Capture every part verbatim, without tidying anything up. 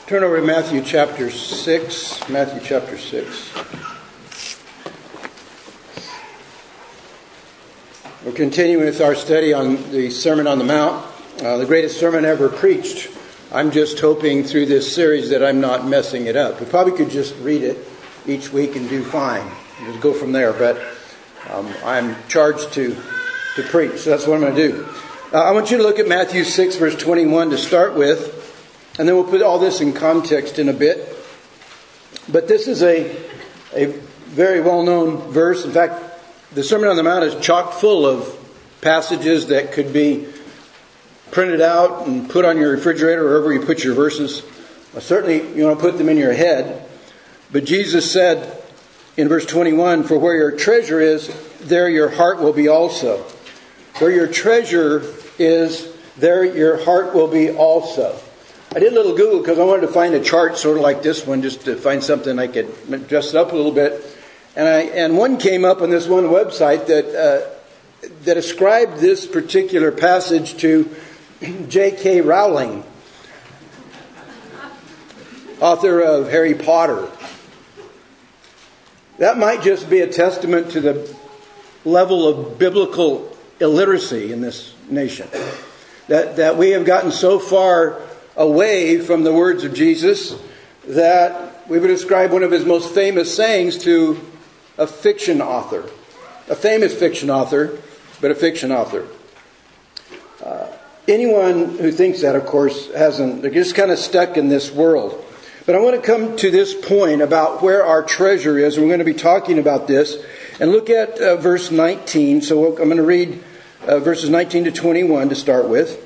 Turn over to Matthew chapter six. Matthew chapter six. We're continuing with our study on the Sermon on the Mount, uh, the greatest sermon ever preached. I'm just hoping through this series that I'm not messing it up. We probably could just read it each week and do fine. Just go from there. But um, I'm charged to, to preach, so that's what I'm going to do. Uh, I want you to look at Matthew six, verse twenty-one to start with. And then we'll put all this in context in a bit. But this is a, a very well-known verse. In fact, the Sermon on the Mount is chock full of passages that could be printed out and put on your refrigerator or wherever you put your verses. Well, certainly you want to put them in your head. But Jesus said in verse twenty-one, "For where your treasure is, there your heart will be also." Where your treasure is, there your heart will be also. I did a little Google because I wanted to find a chart sort of like this one, just to find something I could dress it up a little bit. And I and one came up on this one website that uh, that ascribed this particular passage to J K Rowling, author of Harry Potter. That might just be a testament to the level of biblical illiteracy in this nation. That that we have gotten so far away from the words of Jesus that we would ascribe one of his most famous sayings to a fiction author. A famous fiction author, but a fiction author. Uh, anyone who thinks that, of course, hasn't, they're just kind of stuck in this world. But I want to come to this point about where our treasure is. We're going to be talking about this. And look at uh, verse nineteen. So I'm going to read uh, verses nineteen to twenty-one to start with.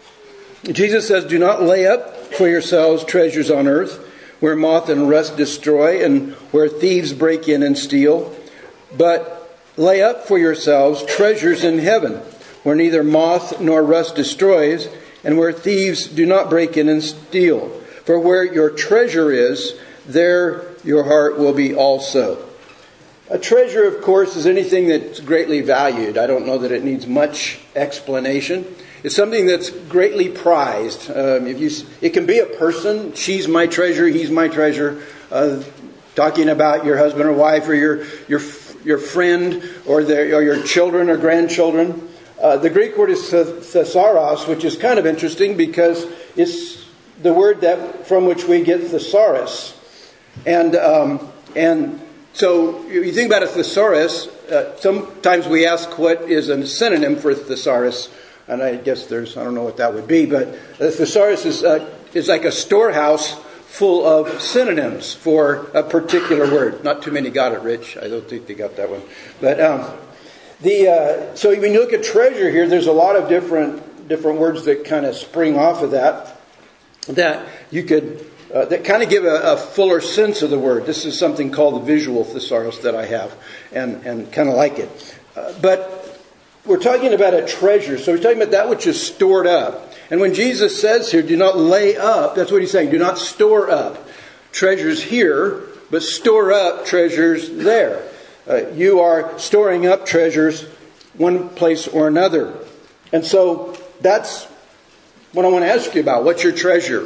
Jesus says, "Do not lay up for yourselves treasures on earth, where moth and rust destroy, and where thieves break in and steal. But lay up for yourselves treasures in heaven, where neither moth nor rust destroys, and where thieves do not break in and steal. For where your treasure is, there your heart will be also." A treasure, of course, is anything that's greatly valued. I don't know that it needs much explanation. It's something that's greatly prized. Um, if you, it can be a person. She's my treasure. He's my treasure. Uh, talking about your husband or wife or your your your friend or, their, or your children or grandchildren. Uh, the Greek word is thesaurus, which is kind of interesting because it's the word that from which we get thesaurus. And um, and so if you think about a thesaurus, uh, sometimes we ask what is a synonym for thesaurus. And I guess there's, I don't know what that would be, but a thesaurus is, uh, is like a storehouse full of synonyms for a particular word. Not too many got it, Rich. I don't think they got that one. But um, the uh, so when you look at treasure here, there's a lot of different different words that kind of spring off of that, that you could, uh, that kind of give a, a fuller sense of the word. This is something called the visual thesaurus that I have, and, and kind of like it. Uh, but we're talking about a treasure. So we're talking about that which is stored up. And when Jesus says here, do not lay up, that's what he's saying. Do not store up treasures here, but store up treasures there. Uh, you are storing up treasures one place or another. And so that's what I want to ask you about. What's your treasure?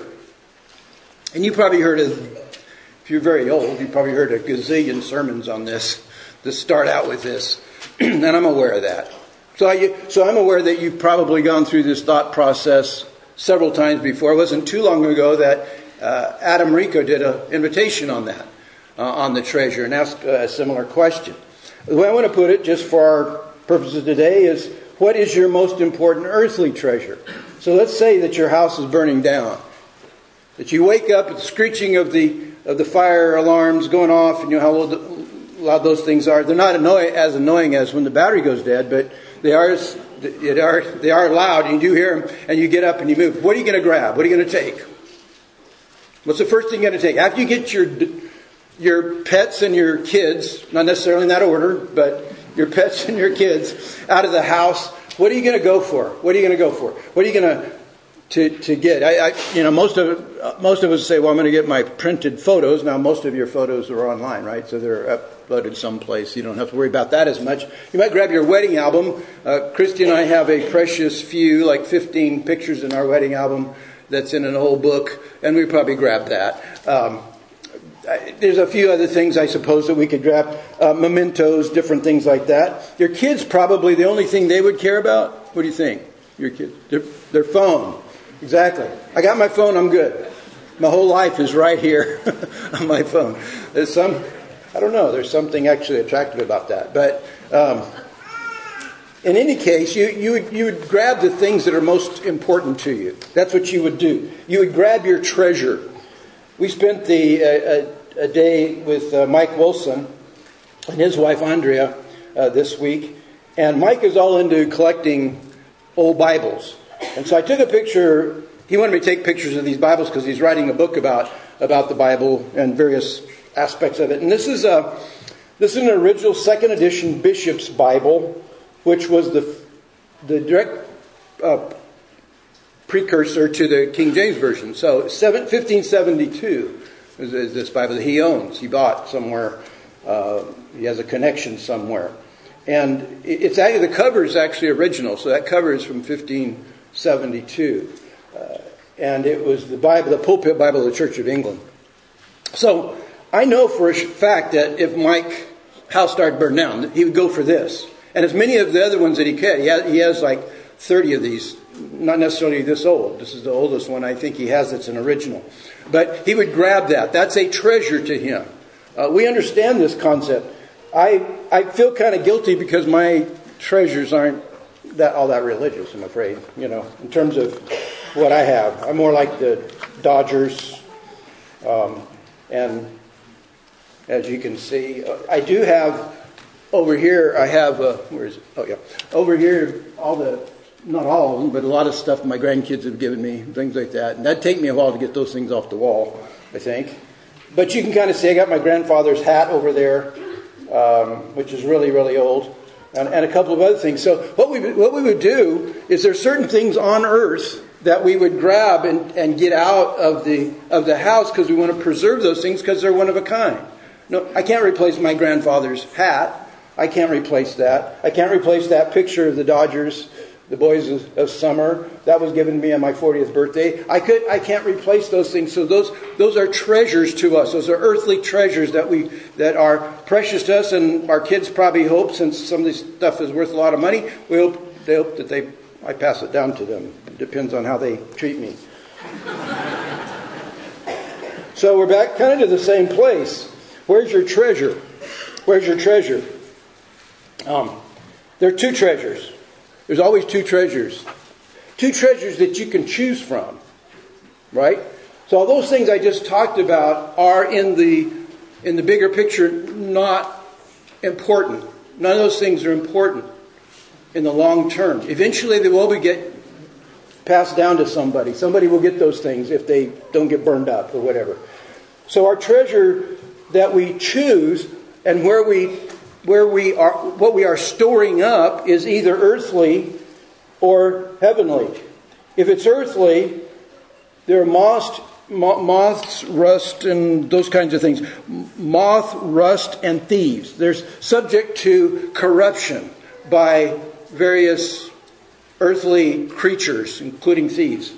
And you probably heard of, if you're very old, you probably heard a gazillion sermons on this to start out with this. And I'm aware of that. So, I, so I'm aware that you've probably gone through this thought process several times before. It wasn't too long ago that uh, Adam Rico did an invitation on that, uh, on the treasure, and asked a similar question. The way I want to put it, just for our purposes today, is what is your most important earthly treasure? So let's say that your house is burning down, that you wake up at the screeching of the of the fire alarms going off, and you know how loud those things are. They're not annoy- as annoying as when the battery goes dead, but They are, they are, they are loud, and you do hear them, and you get up and you move. What are you going to grab? What are you going to take? What's the first thing you're going to take? After you get your your pets and your kids, not necessarily in that order, but your pets and your kids out of the house, what are you going to go for? What are you going to go for? What are you going to to to get? I, I you know most of most of us say, well, I'm going to get my printed photos. Now, most of your photos are online, right? So they're uploaded someplace. You don't have to worry about that as much. You might grab your wedding album. Uh, Christy and I have a precious few, like fifteen pictures in our wedding album. that's in an old book, and we probably grab that. Um, there's a few other things, I suppose, that we could grab. Uh, mementos, different things like that. Your kids, probably the only thing they would care about, what do you think? Your kids? Their, their phone. Exactly. I got my phone, I'm good. My whole life is right here on my phone. There's some, I don't know, there's something actually attractive about that. But um, in any case, you, you, would, you would grab the things that are most important to you. That's what you would do. You would grab your treasure. We spent the uh, a, a day with uh, Mike Wilson and his wife Andrea uh, this week. And Mike is all into collecting old Bibles. And so I took a picture. He wanted me to take pictures of these Bibles because he's writing a book about, about the Bible and various aspects of it. And this is a this is an original second edition Bishop's Bible, which was the the direct uh, precursor to the King James Version. So fifteen seventy-two is, is this Bible that he owns. He bought somewhere. Uh, he has a connection somewhere. And it's actually, the cover is actually original. So that cover is from fifteen seventy-two. Uh, and it was the Bible, the pulpit Bible of the Church of England. So I know for a fact that if Mike's house started burning down, he would go for this. And as many of the other ones that he can, he has, he has like thirty of these, not necessarily this old. This is the oldest one I think he has that's an original. But he would grab that. That's a treasure to him. Uh, we understand this concept. I I feel kind of guilty because my treasures aren't that all that religious, I'm afraid, you know, in terms of what I have. I'm more like the Dodgers. Um, and as you can see, I do have over here, I have, uh, where is it? Oh, yeah. Over here, all the, not all of them, but a lot of stuff my grandkids have given me, things like that. And that'd take me a while to get those things off the wall, I think. But you can kind of see I got my grandfather's hat over there, um, which is really, really old. And, and a couple of other things. So what we what we would do is there's certain things on earth that we would grab and, and get out of the of the house because we want to preserve those things because they're one of a kind. No, I can't replace my grandfather's hat. I can't replace that. I can't replace that picture of the Dodgers, the boys of, of summer. That was given to me on my fortieth birthday. I could I can't replace those things. So those those are treasures to us. Those are earthly treasures that we that are precious to us, and our kids probably hope, since some of this stuff is worth a lot of money, we hope they hope that they I pass it down to them. It depends on how they treat me. So we're back kind of to the same place. Where's your treasure? Where's your treasure? Um, there are two treasures. There's always two treasures. Two treasures that you can choose from. Right? So all those things I just talked about are in the in the bigger picture not important. None of those things are important in the long term. Eventually they will be get passed down to somebody. Somebody will get those things if they don't get burned up or whatever. So our treasure that we choose and where we where we are what we are storing up is either earthly or heavenly. If it's earthly, there are moths, moths, rust, and those kinds of things. Moth, rust, and thieves. They're subject to corruption by various earthly creatures, including thieves.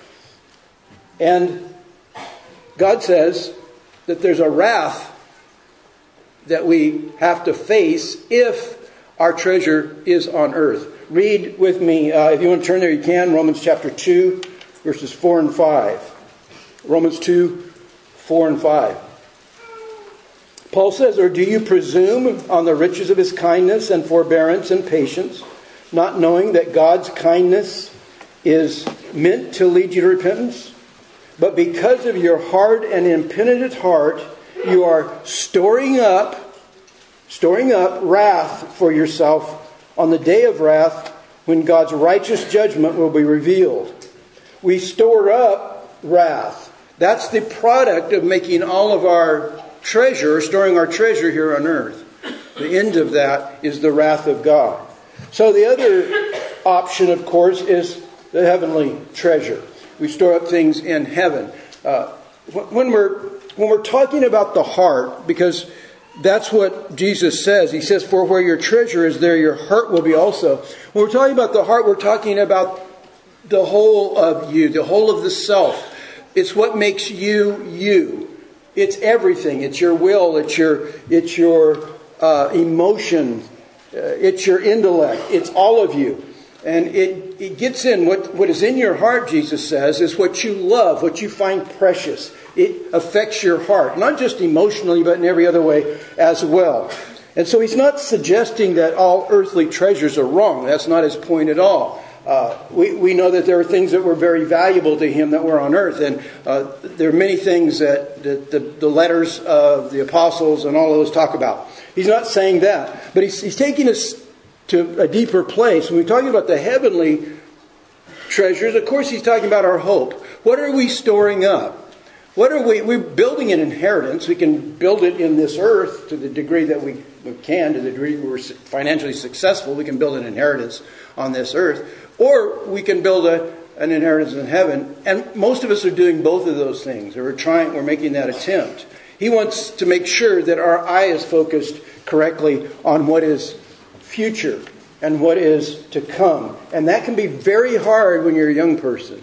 And God says that there's a wrath that we have to face if our treasure is on earth. Read with me, uh, if you want to turn there, you can. Romans chapter two, verses four and five. Romans two, four and five. Paul says, "Or do you presume on the riches of his kindness and forbearance and patience, not knowing that God's kindness is meant to lead you to repentance? But because of your hard and impenitent heart, you are storing up, storing up wrath for yourself on the day of wrath when God's righteous judgment will be revealed." We store up wrath. That's the product of making all of our treasure, storing our treasure here on earth. The end of that is the wrath of God. So the other option, of course, is the heavenly treasure. We store up things in heaven. Uh, when we're when we're talking about the heart, because that's what Jesus says. He says, "For where your treasure is, there your heart will be also." When we're talking about the heart, we're talking about the whole of you, the whole of the self. It's what makes you you. It's everything. It's your will. It's your it's your uh, emotion. Uh, it's your intellect. It's all of you. And it, it gets in what, what is in your heart, Jesus says, is what you love, what you find precious. It affects your heart, not just emotionally, but in every other way as well. And so he's not suggesting that all earthly treasures are wrong. That's not his point at all. Uh, we, we know that there are things that were very valuable to him that were on earth. And uh, there are many things that, that the, the letters of the apostles and all of those talk about. He's not saying that. But he's, he's taking us to a deeper place. When we're talking about the heavenly treasures, of course he's talking about our hope. What are we storing up? What are we? We're building an inheritance. We can build it in this earth to the degree that we, we can, to the degree we're financially successful. We can build an inheritance on this earth. Or we can build a, an inheritance in heaven. And most of us are doing both of those things. Or we're trying, we're making that attempt. He wants to make sure that our eye is focused correctly on what is future and what is to come. And that can be very hard when you're a young person.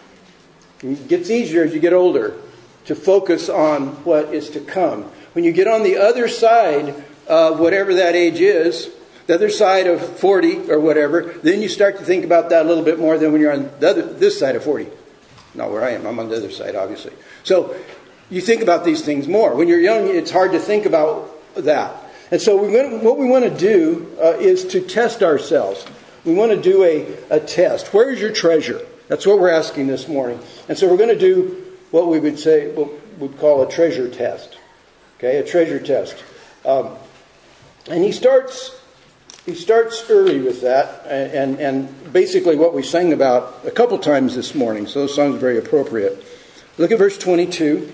It gets easier as you get older to focus on what is to come. When you get on the other side of whatever that age is, the other side of forty or whatever, then you start to think about that a little bit more than when you're on the other, this side of forty. Not where I am. I'm on the other side, obviously. So you think about these things more. When you're young, it's hard to think about that. And so we want, what we want to do uh, is to test ourselves. We want to do a, a test. Where is your treasure? That's what we're asking this morning. And so we're going to do what we would say, what we'd call a treasure test. Okay, a treasure test. Um, and he starts, he starts early with that, and, and, and basically what we sang about a couple times this morning. So those songs are very appropriate. Look at verse twenty-two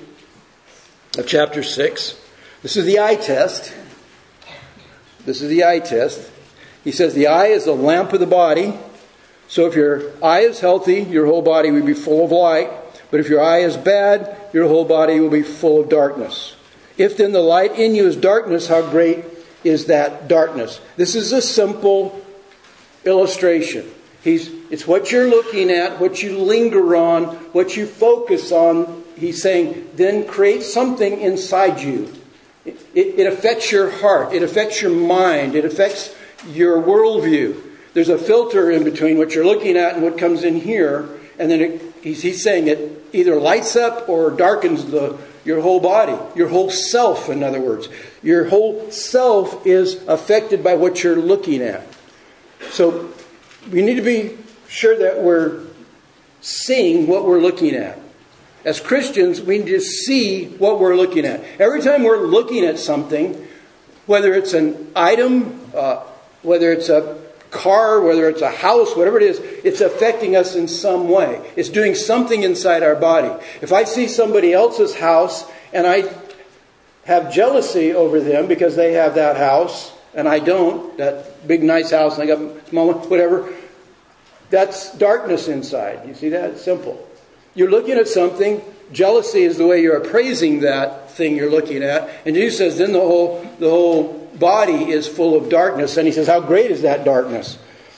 of chapter six. This is the eye test. This is the eye test. He says the eye is the lamp of the body. So if your eye is healthy, your whole body will be full of light. But if your eye is bad, your whole body will be full of darkness. If then the light in you is darkness, how great is that darkness? This is a simple illustration. He's, it's what you're looking at, what you linger on, what you focus on. He's saying, then create something inside you. It, it, it affects your heart. It affects your mind. It affects your worldview. There's a filter in between what you're looking at and what comes in here. And then it, he's, he's saying it either lights up or darkens the your whole body. Your whole self, in other words. Your whole self is affected by what you're looking at. So we need to be sure that we're seeing what we're looking at. As Christians, we need to see what we're looking at. Every time we're looking at something, whether it's an item, uh, whether it's a car, whether it's a house, whatever it is, it's affecting us in some way. It's doing something inside our body. If I see somebody else's house and I have jealousy over them because they have that house and I don't, that big nice house and I got a small one, whatever, that's darkness inside. You see that? It's simple. You're looking at something. Jealousy is the way you're appraising that thing you're looking at. And Jesus says, then the whole the whole body is full of darkness. And he says, how great is that darkness?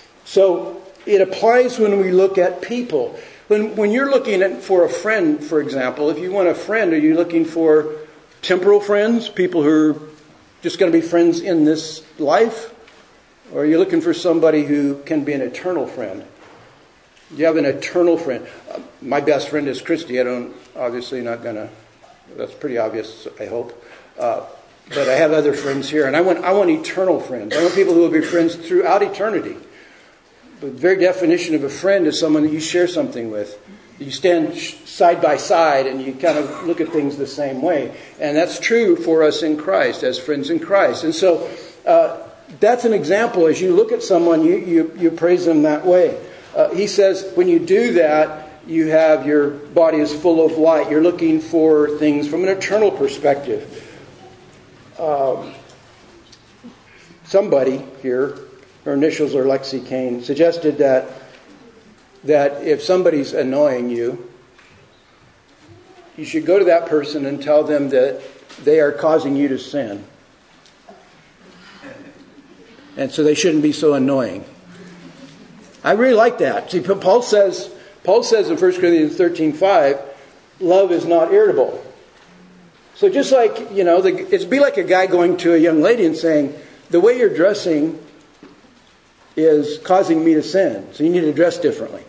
So it applies when we look at people. When when you're looking at for a friend, for example, if you want a friend, are you looking for temporal friends, people who are just going to be friends in this life? Or are you looking for somebody who can be an eternal friend? You have an eternal friend. Uh, my best friend is Christy. I don't, obviously not going to, that's pretty obvious, I hope. Uh, but I have other friends here. And I want I want eternal friends. I want people who will be friends throughout eternity. The very definition of a friend is someone that you share something with. You stand side by side and you kind of look at things the same way. And that's true for us in Christ, as friends in Christ. And so uh, that's an example. As you look at someone, you, you, you praise them that way. Uh, he says when you do that, you have your body is full of light. You're looking for things from an eternal perspective. Um, somebody here, her initials are Lexi Kane, suggested that that if somebody's annoying you, you should go to that person and tell them that they are causing you to sin. And so they shouldn't be so annoying. I really like that. See, Paul says Paul says in First Corinthians thirteen five, love is not irritable. So just like, you know, the, it'd be like a guy going to a young lady and saying, the way you're dressing is causing me to sin, so you need to dress differently.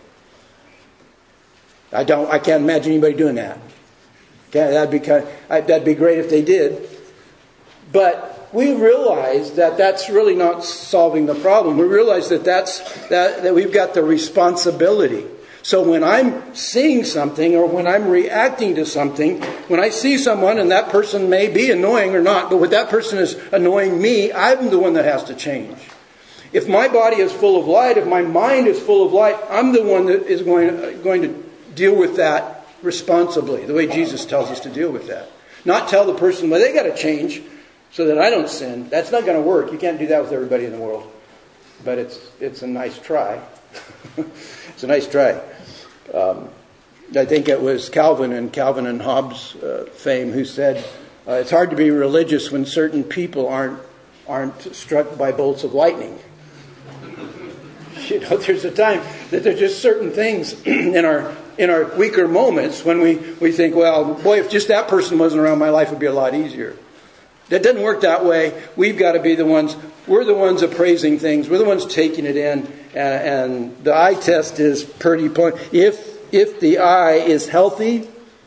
I don't. I can't imagine anybody doing that. Okay, that'd be kind of, that'd be great if they did. But we realize that that's really not solving the problem. We realize that that's that that we've got the responsibility. So when I'm seeing something or when I'm reacting to something, when I see someone and that person may be annoying or not, but when that person is annoying me, I'm the one that has to change. If my body is full of light, if my mind is full of light, I'm the one that is going to, going to deal with that responsibly, the way Jesus tells us to deal with that. Not tell the person, well, they got to change so that I don't sin. That's not going to work. You can't do that with everybody in the world. But it's it's a nice try. It's a nice try. Um, I think it was Calvin and Calvin and Hobbes' uh, fame who said, uh, it's hard to be religious when certain people aren't aren't struck by bolts of lightning. You know, there's a time that there's just certain things in our in our weaker moments when we, we think, well, boy, if just that person wasn't around, my life would be a lot easier. That doesn't work that way. We've got to be the ones, we're the ones appraising things. We're the ones taking it in. And, and the eye test is pretty point. If if the eye is healthy,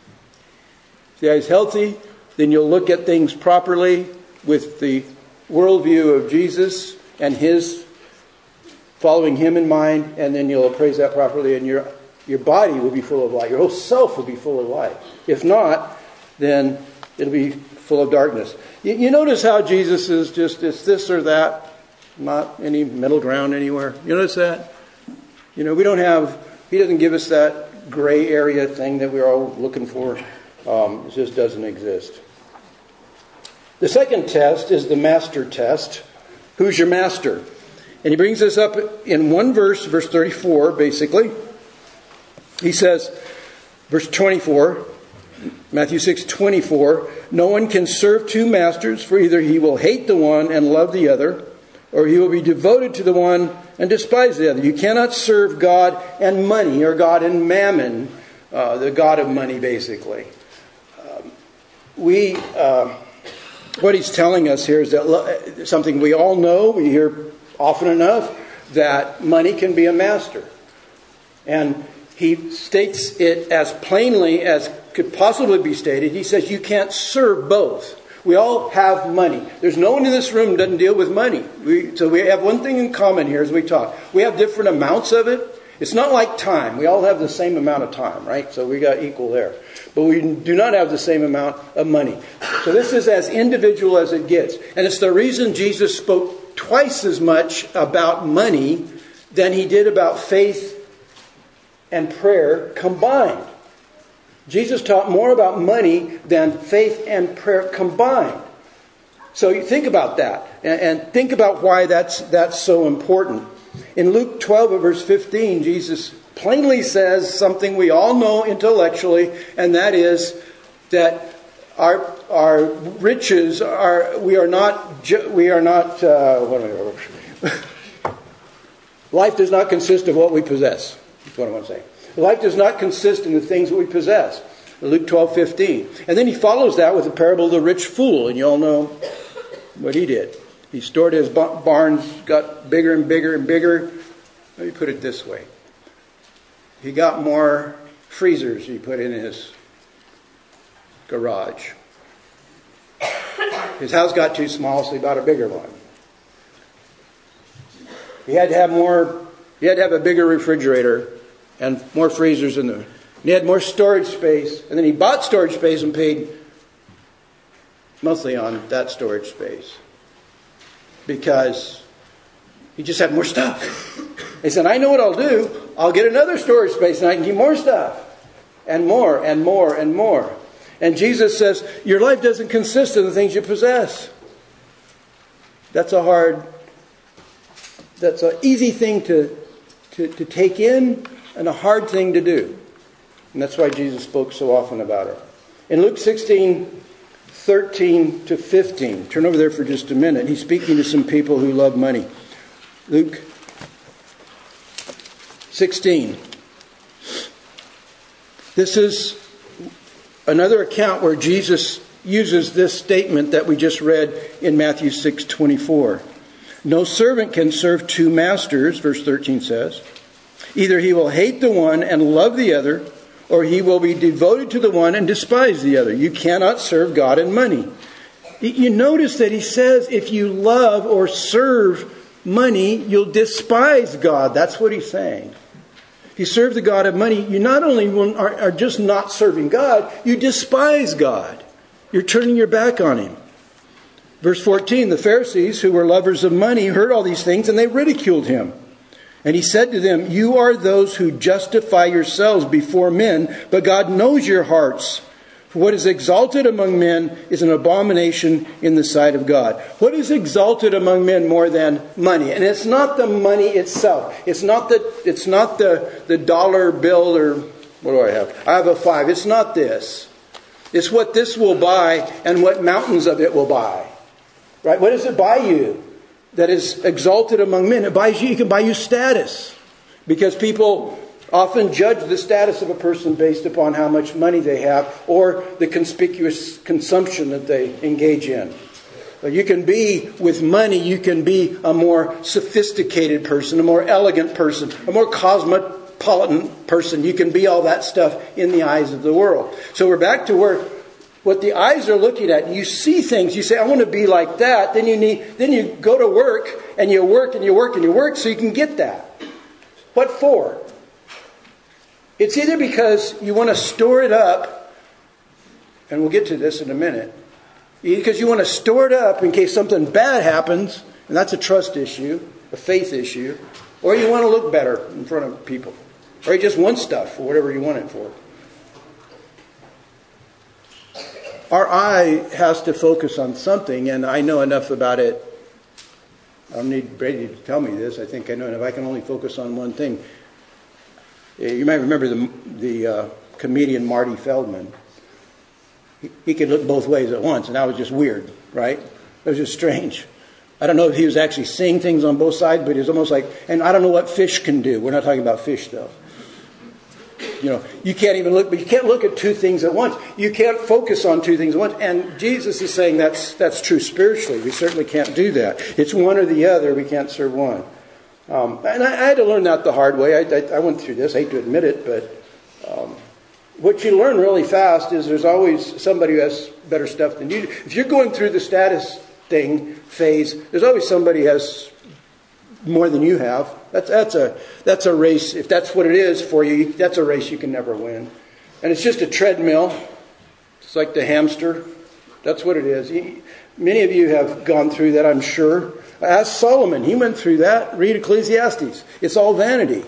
if the eye is healthy, then you'll look at things properly with the worldview of Jesus and his following him in mind, and then you'll appraise that properly, and your your body will be full of light. Your whole self will be full of light. If not, then it'll be full of darkness. You, you notice how Jesus is just, it's this or that, not any middle ground anywhere. You notice that? You know, we don't have, he doesn't give us that gray area thing that we're all looking for. Um, it just doesn't exist. The second test is the master test. Who's your master? And he brings this up in one verse, verse thirty-four, basically. He says, verse twenty-four, Matthew six twenty-four, no one can serve two masters, for either he will hate the one and love the other, or he will be devoted to the one and despise the other. You cannot serve God and money, or God and mammon, uh, the God of money, basically. Um, we, uh, what he's telling us here is that something we all know, we hear often enough, that money can be a master. And he states it as plainly as could possibly be stated. He says you can't serve both. We all have money. There's no one in this room who doesn't deal with money. We, so we have one thing in common here as we talk. We have different amounts of it. It's not like time. We all have the same amount of time, right? So we got equal there. But we do not have the same amount of money. So this is as individual as it gets. And it's the reason Jesus spoke twice as much about money than he did about faith and prayer combined. Jesus taught more about money than faith and prayer combined. So you think about that and, and think about why that's that's so important. In Luke twelve, verse fifteen, Jesus plainly says something we all know intellectually, and that is that our our riches are we are not we are not uh, what am I, life does not consist of what we possess. That's what I want to say. Life does not consist in the things that we possess. Luke twelve fifteen. And then he follows that with the parable of the rich fool. And you all know what he did. He stored his barns, got bigger and bigger and bigger. Let me put it this way. He got more freezers he put in his garage. His house got too small, so he bought a bigger one. He had to have more, he had to have a bigger refrigerator and more freezers in there. And he had more storage space. And then he bought storage space and paid monthly on that storage space. Because he just had more stuff. He said, I know what I'll do. I'll get another storage space and I can keep more stuff. And more and more and more. And Jesus says, your life doesn't consist of the things you possess. That's a hard, that's an easy thing to, to, to take in and a hard thing to do. And that's why Jesus spoke so often about it. In Luke sixteen, thirteen to fifteen, turn over there for just a minute. He's speaking to some people who love money. Luke sixteen. This is another account where Jesus uses this statement that we just read in Matthew six twenty-four. No servant can serve two masters, verse thirteen says. Either he will hate the one and love the other, or he will be devoted to the one and despise the other. You cannot serve God and money. You notice that he says if you love or serve money, you'll despise God. That's what he's saying. If you serve the God of money, you not only are, are just not serving God, you despise God. You're turning your back on him. Verse fourteen, the Pharisees, who were lovers of money, heard all these things and they ridiculed him. And he said to them, you are those who justify yourselves before men, but God knows your hearts. For what is exalted among men is an abomination in the sight of God. What is exalted among men more than money? And it's not the money itself. It's not the, it's not the, the dollar bill or, what do I have? I have a five. It's not this. It's what this will buy and what mountains of it will buy. Right? What does it buy you that is exalted among men? It buys you, it can buy you status. Because people often judge the status of a person based upon how much money they have or the conspicuous consumption that they engage in. You can be, with money, you can be a more sophisticated person, a more elegant person, a more cosmopolitan person. You can be all that stuff in the eyes of the world. So we're back to where what the eyes are looking at. You see things, you say, I want to be like that. Then you need, then you go to work and you work and you work and you work so you can get that. What for? It's either because you want to store it up, and we'll get to this in a minute, because you want to store it up in case something bad happens, and that's a trust issue, a faith issue, or you want to look better in front of people, or you just want stuff for whatever you want it for. Our eye has to focus on something, and I know enough about it. I don't need Brady to tell me this. I think I know enough. I can only focus on one thing. You might remember the, the uh, comedian Marty Feldman. He, he could look both ways at once, and that was just weird, right? It was just strange. I don't know if he was actually seeing things on both sides, but it was almost like, and I don't know what fish can do. We're not talking about fish, though. You know, you can't even look, but you can't look at two things at once. You can't focus on two things at once. And Jesus is saying that's that's true spiritually. We certainly can't do that. It's one or the other. We can't serve one. Um, and I, I had to learn that the hard way. I, I, I went through this. I hate to admit it, but um, what you learn really fast is there's always somebody who has better stuff than you do. If you're going through the status thing phase, there's always somebody who has more than you have. That's that's a that's a race. If that's what it is for you, that's a race you can never win. And it's just a treadmill. It's like the hamster. That's what it is. He, many of you have gone through that, I'm sure. Ask Solomon. He went through that. Read Ecclesiastes. It's all vanity.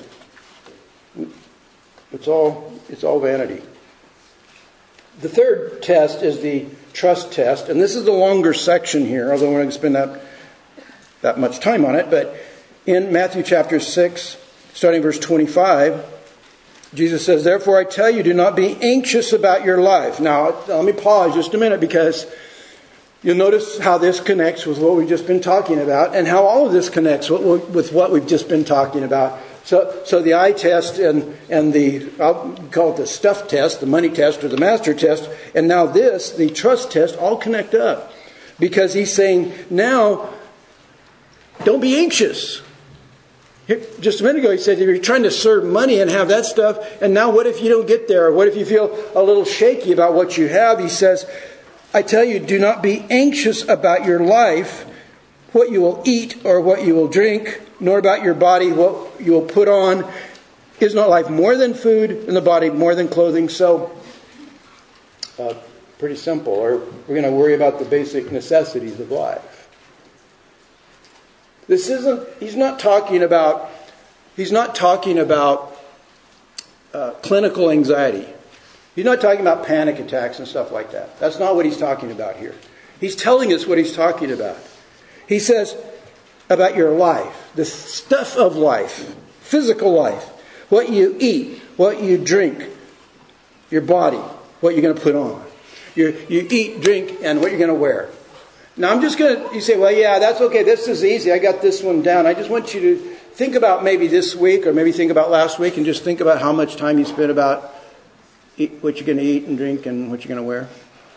It's all it's all vanity. The third test is the trust test, and this is the longer section here, although we're not going to spend that that much time on it. But in Matthew chapter six, starting verse twenty-five, Jesus says, "Therefore I tell you, do not be anxious about your life." Now, let me pause just a minute, because you'll notice how this connects with what we've just been talking about, and how all of this connects with what we've just been talking about. So, so the eye test and and the, I'll call it the stuff test, the money test or the master test, and now this, the trust test, all connect up, because he's saying now, don't be anxious. Just a minute ago he said, if you're trying to serve money and have that stuff, and now what if you don't get there? Or what if you feel a little shaky about what you have? He says, I tell you, do not be anxious about your life, what you will eat or what you will drink, nor about your body, what you will put on. Is not life more than food, and the body more than clothing? So, uh, pretty simple. Or we're going to worry about the basic necessities of life. This isn't, he's not talking about, he's not talking about uh, clinical anxiety. He's not talking about panic attacks and stuff like that. That's not what he's talking about here. He's telling us what he's talking about. He says about your life, the stuff of life, physical life, what you eat, what you drink, your body, what you're going to put on. You you eat, drink, and what you're going to wear. Now I'm just going to, you say, well, yeah, that's okay. This is easy. I got this one down. I just want you to think about maybe this week or maybe think about last week and just think about how much time you spent about eat, what you're going to eat and drink and what you're going to wear.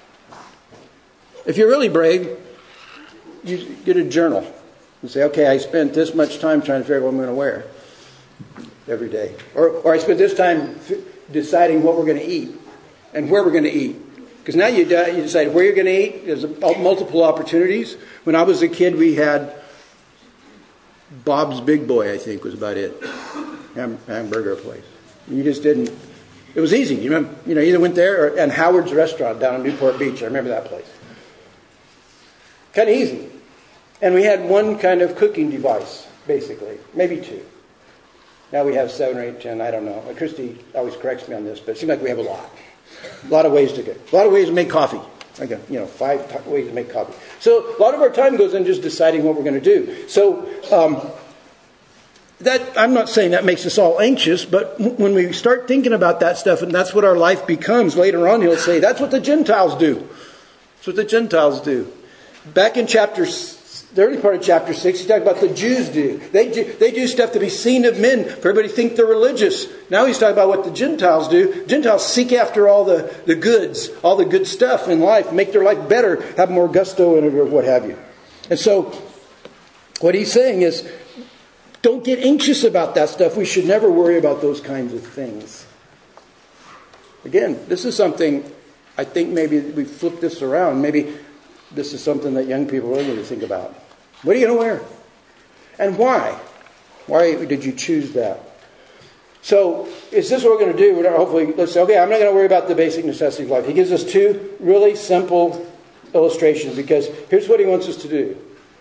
If you're really brave, you get a journal and say, okay, I spent this much time trying to figure out what I'm going to wear every day. Or, or I spent this time f- deciding what we're going to eat and where we're going to eat. Because now you, you decide where you're going to eat. There's multiple opportunities. When I was a kid, we had Bob's Big Boy, I think, was about it. Ham, hamburger place. You just didn't. It was easy. You remember, you know, either went there or, and Howard's Restaurant down in Newport Beach. I remember that place. Kind of easy. And we had one kind of cooking device, basically. Maybe two. Now we have seven or eight, ten, I don't know. Christy always corrects me on this, but it seems like we have a lot. A lot of ways to go. A lot of ways to make coffee. Like a, you know, five t- ways to make coffee. So a lot of our time goes in just deciding what we're going to do. So um, that I'm not saying that makes us all anxious, but w- when we start thinking about that stuff, and that's what our life becomes, later on he'll say, that's what the Gentiles do. That's what the Gentiles do. Back in chapter, the early part of chapter six, he talked about the Jews do. They do, they do stuff to be seen of men, for everybody to think they're religious. Now he's talking about what the Gentiles do. Gentiles seek after all the, the goods, all the good stuff in life, make their life better, have more gusto in it or what have you. And so what he's saying is, don't get anxious about that stuff. We should never worry about those kinds of things. Again, this is something, I think maybe we flip this around. Maybe this is something that young people really need to think about. What are you going to wear? And why? Why did you choose that? So, is this what we're going to do? We're going to hopefully, let's say, okay, I'm not going to worry about the basic necessities of life. He gives us two really simple illustrations because here's what he wants us to do.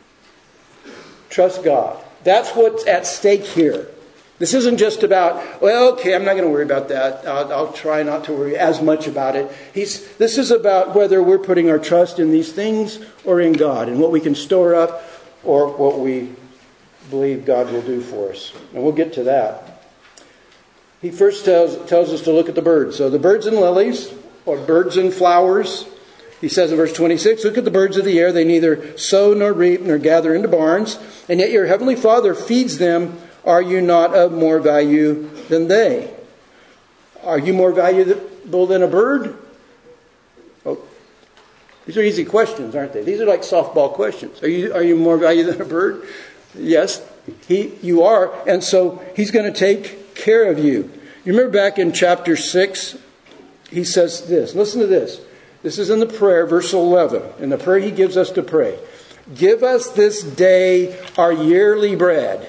Trust God. That's what's at stake here. This isn't just about, well, okay, I'm not going to worry about that. I'll, I'll try not to worry as much about it. He's, this is about whether we're putting our trust in these things or in God and what we can store up or what we believe God will do for us. And we'll get to that. He first tells, tells us to look at the birds. So the birds and lilies, or birds and flowers. He says in verse twenty-six, look at the birds of the air. They neither sow nor reap nor gather into barns, and yet your heavenly Father feeds them. Are you not of more value than they? Are you more valuable than a bird? Oh, these are easy questions, aren't they? These are like softball questions. Are you are you more valuable than a bird? Yes, he you are, and so he's going to take care of you. You remember back in chapter six, he says this. Listen to this. This is in the prayer, verse eleven. In the prayer he gives us to pray. Give us this day our yearly bread.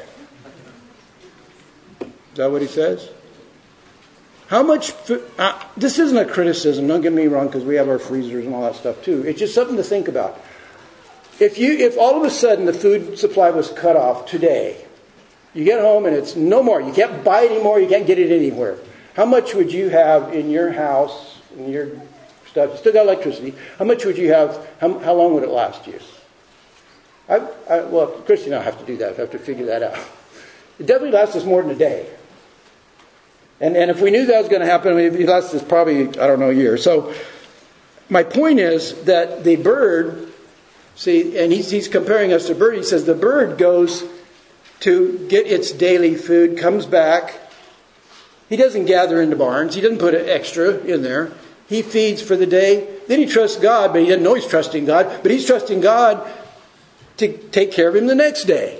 Is that what he says? How much... Uh, this isn't a criticism, don't get me wrong, because we have our freezers and all that stuff too. It's just something to think about. If you, if all of a sudden the food supply was cut off today, you get home and it's no more. You can't buy it anymore. You can't get it anywhere. How much would you have in your house, in your stuff? You still got electricity. How much would you have? How, how long would it last you? I, I, well, Christy and I have to do that. I have to figure that out. It definitely lasts us more than a day. And and if we knew that was going to happen, it would last us probably, I don't know, a year. So my point is that the bird, see, and he's, he's comparing us to bird. He says the bird goes to get its daily food, comes back. He doesn't gather into barns. He doesn't put an extra in there. He feeds for the day. Then he trusts God, but he doesn't know he's trusting God. But he's trusting God to take care of him the next day.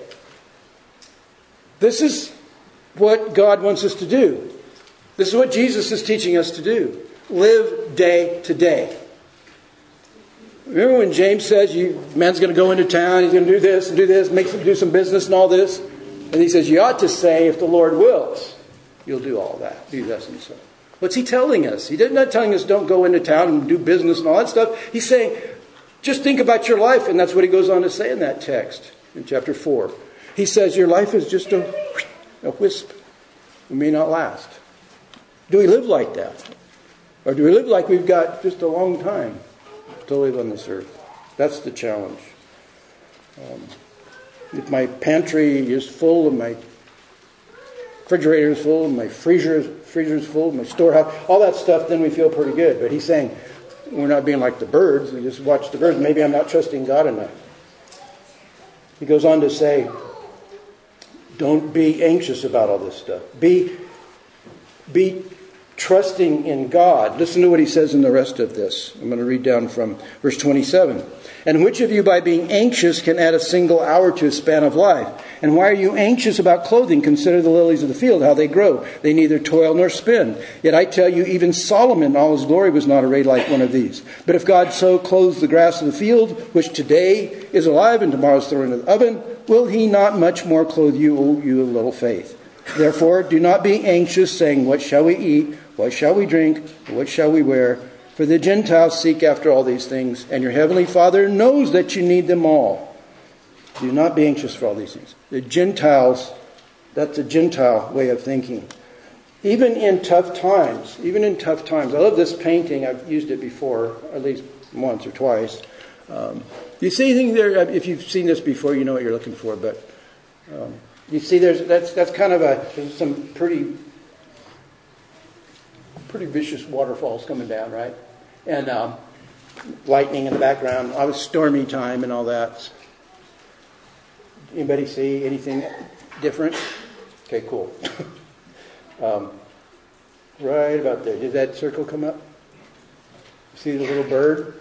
This is what God wants us to do. This is what Jesus is teaching us to do. Live day to day. Remember when James says, "You man's going to go into town, he's going to do this and do this, make some, do some business and all this." And he says, you ought to say, if the Lord wills, you'll do all that. Do this and so. What's he telling us? He's not telling us don't go into town and do business and all that stuff. He's saying, just think about your life. And that's what he goes on to say in that text in chapter four. He says, your life is just a, a wisp. It may not last. Do we live like that? Or do we live like we've got just a long time to live on this earth? That's the challenge. Um, if my pantry is full and my refrigerator is full and my freezer is, freezer is full, my storehouse, all that stuff, then we feel pretty good. But he's saying we're not being like the birds. We just watch the birds. Maybe I'm not trusting God enough. He goes on to say, don't be anxious about all this stuff. Be, be trusting in God. Listen to what he says in the rest of this. I'm going to read down from verse twenty-seven. And which of you by being anxious can add a single hour to a span of life? And why are you anxious about clothing? Consider the lilies of the field, how they grow. They neither toil nor spin. Yet I tell you, even Solomon in all his glory was not arrayed like one of these. But if God so clothes the grass of the field, which today is alive and tomorrow is thrown into the oven, will he not much more clothe you, O you of little faith? Therefore, do not be anxious, saying, what shall we eat? What shall we drink? What shall we wear? For the Gentiles seek after all these things, and your heavenly Father knows that you need them all. Do not be anxious for all these things. The Gentiles, that's a Gentile way of thinking. Even in tough times, even in tough times. I love this painting. I've used it before, at least once or twice. Um, you see anything there? If you've seen this before, you know what you're looking for. But um, you see, there's that's that's kind of a there's some pretty. pretty vicious waterfalls coming down, right? And um, lightning in the background. I was stormy time and all that. Anybody see anything different? Okay, cool. um, right about there. Did that circle come up? See the little bird?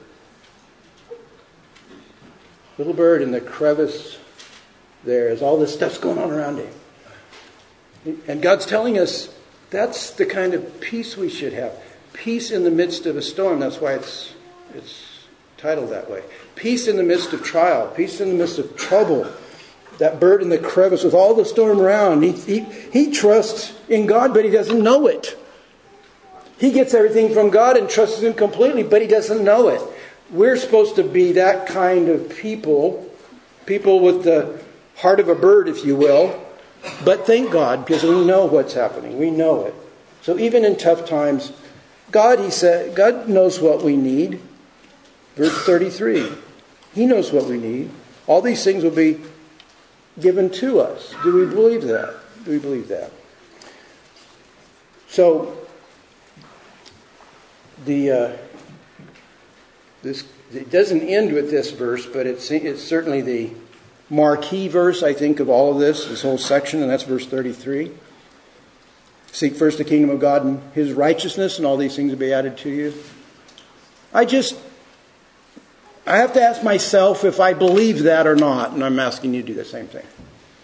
Little bird in the crevice there as all this stuff's going on around him. And God's telling us that's the kind of peace we should have. Peace in the midst of a storm. That's why it's it's titled that way. Peace in the midst of trial. Peace in the midst of trouble. That bird in the crevice with all the storm around. He, he, he trusts in God, but he doesn't know it. He gets everything from God and trusts Him completely, but he doesn't know it. We're supposed to be that kind of people. People with the heart of a bird, if you will. But thank God, because we know what's happening. We know it. So even in tough times, God, he said, God knows what we need. Verse thirty-three. He knows what we need. All these things will be given to us. Do we believe that? Do we believe that? So, the uh, this it doesn't end with this verse, but it's it's certainly the marquee verse, I think, of all of this, this whole section, and that's verse thirty-three. Seek first the kingdom of God and His righteousness, and all these things will be added to you. I just, I have to ask myself if I believe that or not, and I'm asking you to do the same thing.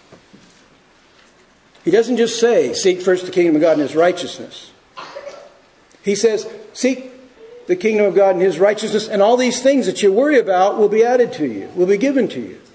He doesn't just say, seek first the kingdom of God and His righteousness. He says, seek the kingdom of God and His righteousness, and all these things that you worry about will be added to you, will be given to you.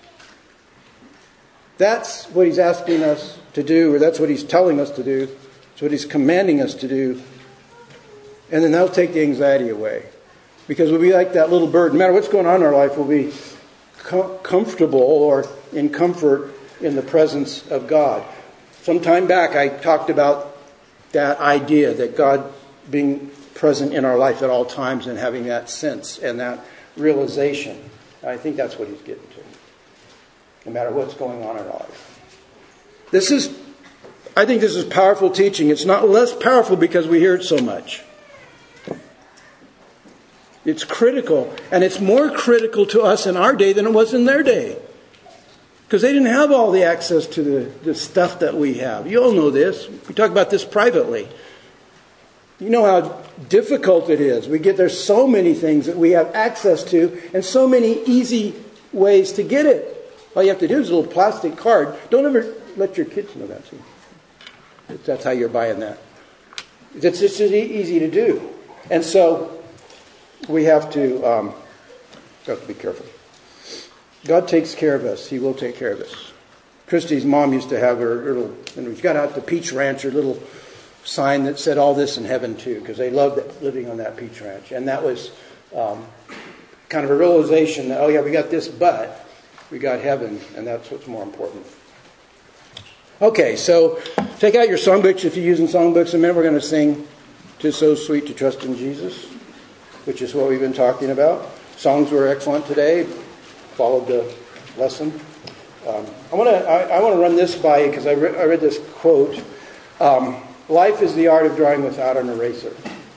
That's what He's asking us to do, or that's what He's telling us to do. It's what He's commanding us to do. And then that'll take the anxiety away. Because we'll be like that little bird. No matter what's going on in our life, we'll be com- comfortable or in comfort in the presence of God. Some time back, I talked about that idea that God being present in our life at all times and having that sense and that realization. I think that's what He's getting to. No matter what's going on in our life. This is, I think this is powerful teaching. It's not less powerful because we hear it so much. It's critical. And it's more critical to us in our day than it was in their day. Because they didn't have all the access to the, the stuff that we have. You all know this. We talk about this privately. You know how difficult it is. We get, there's so many things that we have access to and so many easy ways to get it. All you have to do is a little plastic card. Don't ever let your kids know that. See? That's how you're buying that. It's just easy to do. And so we have to, um, have to be careful. God takes care of us. He will take care of us. Christy's mom used to have her little, and we got out the Peach Ranch, her little sign that said all this in heaven too, because they loved living on that Peach Ranch. And that was um, kind of a realization that, oh yeah, we got this, but we got heaven, and that's what's more important. Okay, so take out your songbooks if you're using songbooks, and then we're going to sing "'Tis So Sweet to Trust in Jesus," which is what we've been talking about. Songs were excellent today. Followed the lesson. Um, I want to I, I want to run this by you because I, re- I read this quote. Um, Life is the art of drawing without an eraser.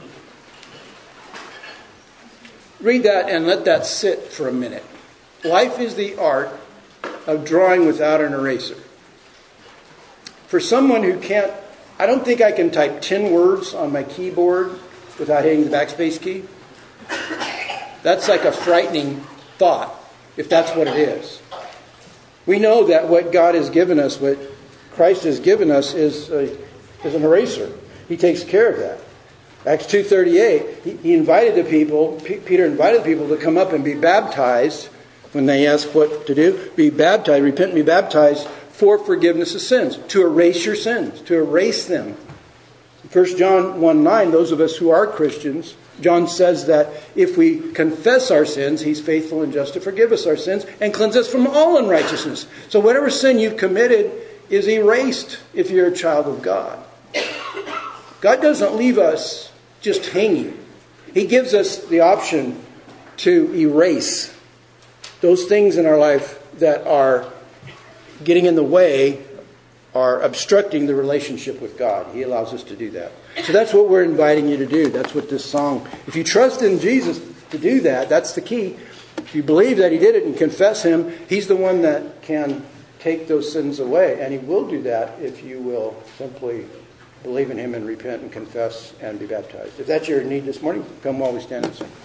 Read that and let that sit for a minute. Life is the art of drawing without an eraser. For someone who can't I don't think I can type ten words on my keyboard without hitting the backspace key. That's like a frightening thought, if that's what it is. We know that what God has given us, what Christ has given us, is, a, is an eraser. He takes care of that. Acts two thirty-eight, he, he invited the people, P- Peter invited the people to come up and be baptized when they asked what to do. Be baptized, repent and be baptized for forgiveness of sins. To erase your sins, to erase them. First John one nine, those of us who are Christians, John says that if we confess our sins, He's faithful and just to forgive us our sins and cleanse us from all unrighteousness. So whatever sin you've committed is erased if you're a child of God. God doesn't leave us just hanging. He gives us the option to erase those things in our life that are getting in the way, are obstructing the relationship with God. He allows us to do that. So that's what we're inviting you to do. That's what this song... If you trust in Jesus to do that, that's the key. If you believe that He did it and confess Him, He's the one that can take those sins away. And He will do that if you will simply believe in Him and repent and confess and be baptized. If that's your need this morning, come while we stand and sing.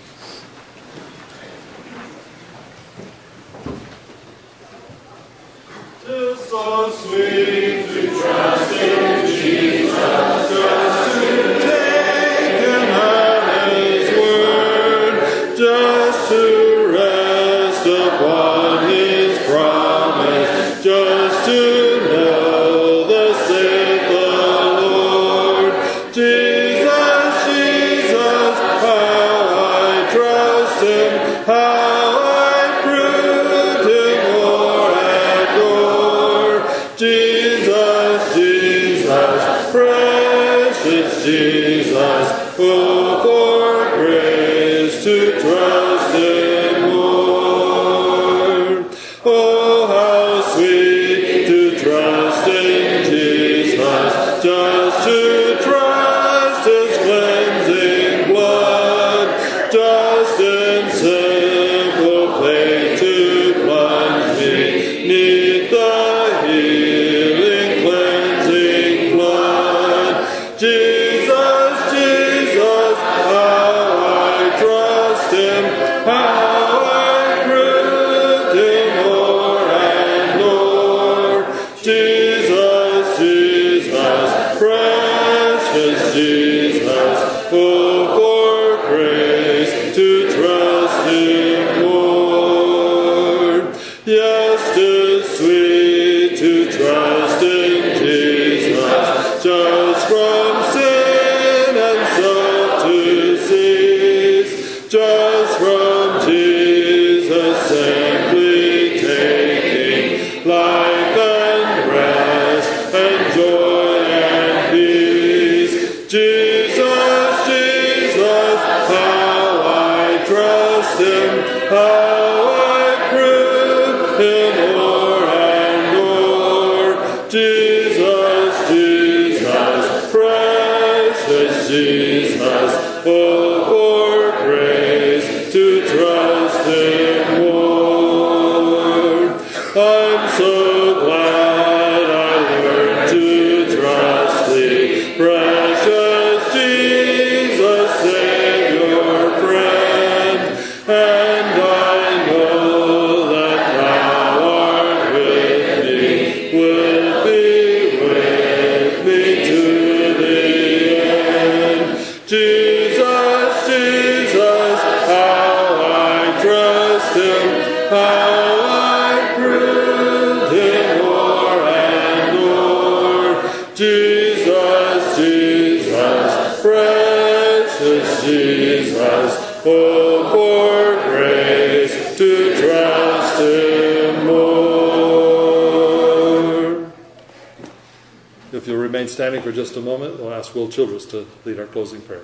It's so sweet to trust in Jesus, just to take Him at His word, just to rest upon His promise, just to know thus saith the Lord. Jesus, Jesus, how I trust Him, how I proved Him o'er and o'er. Jesus, Jesus, precious Jesus, oh, for grace to trust Him more. Oh, how sweet to trust in Jesus, just to trust His cleansing blood, just in simple faith to plunge me 'neath the healing cleansing blood. Jesus, Jesus, how I trust Him, how I proved Him o'er and o'er. Jesus, Jesus, precious Jesus, oh, for grace to trust Him more. Yes, 'tis sweet to trust in Jesus, just from sin and self to cease, just from Jesus simply taking life and rest and joy and peace. Jesus, Jesus, how I trust Him, how I prove Him o'er and o'er. Jesus, Jesus, precious Jesus, oh, for grace to trust Him more. I'm so glad I learned to trust Thee, precious Jesus, Savior, friend, and I know that Thou art with me, will be with me to the end. Jesus, Jesus, how I trust Him, how I proved Him o'er and o'er. Jesus, Jesus, precious Jesus, oh, for grace to trust Him more. If you'll remain standing for just a moment, I'll ask Will Childress to lead our closing prayer.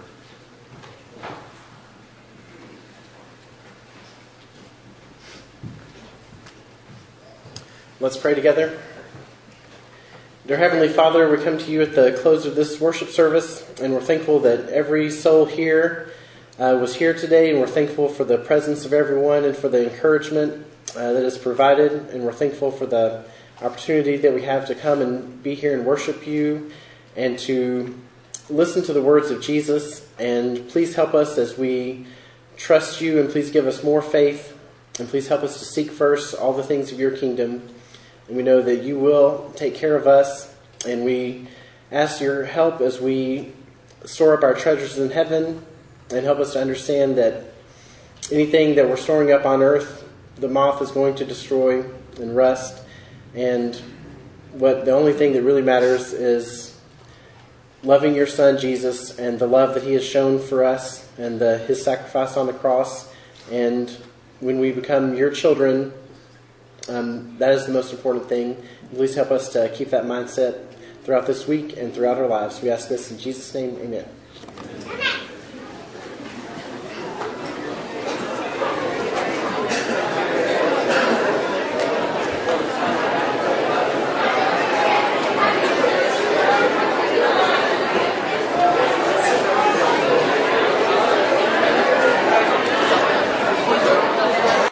Let's pray together. Dear Heavenly Father, we come to you at the close of this worship service, and we're thankful that every soul here uh, was here today, and we're thankful for the presence of everyone and for the encouragement uh, that is provided, and we're thankful for the opportunity that we have to come and be here and worship you and to listen to the words of Jesus. And please help us as we trust you, and please give us more faith, and please help us to seek first all the things of your kingdom. And we know that you will take care of us, and we ask your help as we store up our treasures in heaven, and help us to understand that anything that we're storing up on earth, the moth is going to destroy and rust. And what the only thing that really matters is loving your Son, Jesus, and the love that he has shown for us, and the, his sacrifice on the cross. And when we become your children, um, that is the most important thing. Please help us to keep that mindset throughout this week and throughout our lives. We ask this in Jesus' name, amen.